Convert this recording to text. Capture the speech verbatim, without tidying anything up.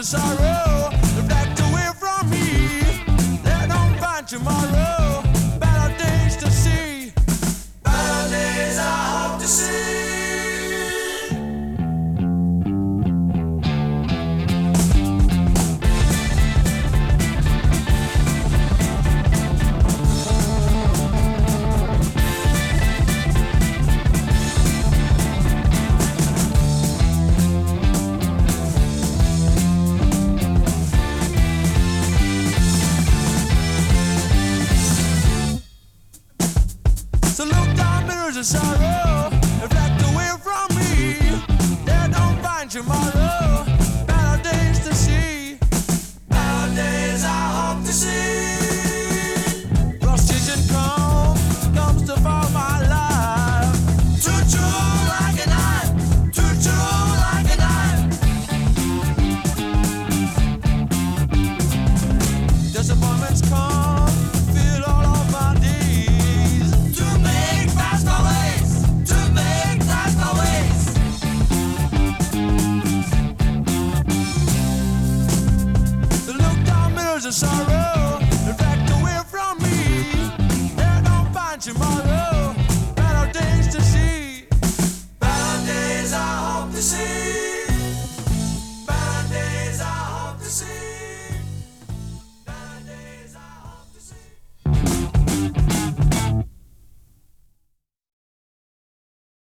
of sorrow reflect away from me. They don't find tomorrow. Better days to see. Better days I hope to see. So look down mirrors of sorrow reflect away from me. They don't find tomorrow. Better days to see. Better days I hope to see. Frustration comes, comes to fall my life. Too true like a knife. Too true like a knife. Disappointments come, feel all of my days. To make fast my ways, to make fast my ways. The look down mirrors of sorrow